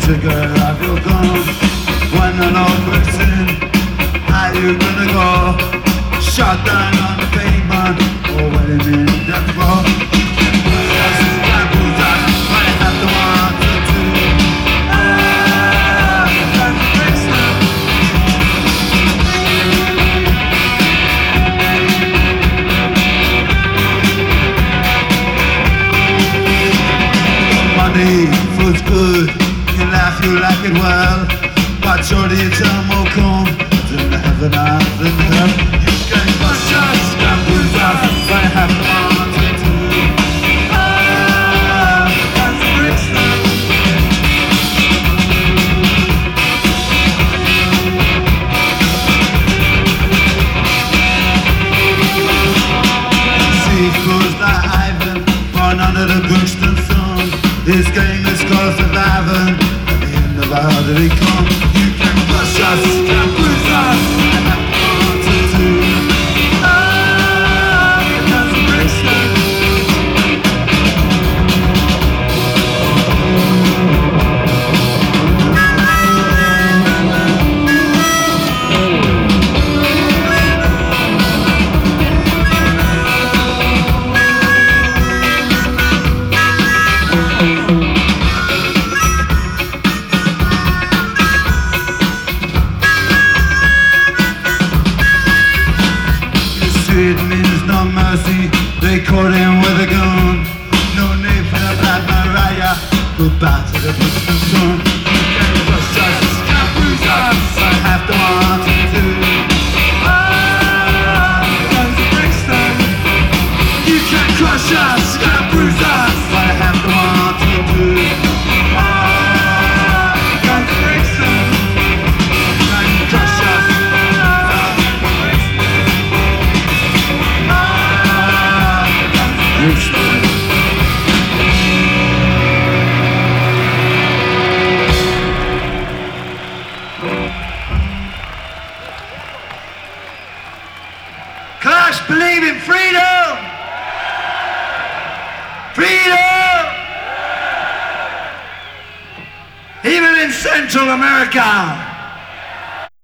trigger of your gun. When the Lord breaks in, how you gonna go? Shot down on the pavement, or waiting in death row. Food's good, you laugh, you like it well, but shorty it's more come to the heaven of the hell. You can bust shots, can bruise us, but I have to answer to. That's the Brixton. Seafood's like Ivan, born under the Brixton sun. This game is called surviving. At the end of how did he come? You can crush us, can bruise us, and have to answer to. That's a Brixton. It means no mercy, they caught him with a gun. No need for the Black Mariah, go back to the Brixton sun. You can't crush us, can't bruise us, I have to answer to. That's the Brixton. You can't crush us, can't bruise us, I have to answer to. That's the Brixton. Can't crush us. Clash believe in freedom! Freedom! Even in Central America!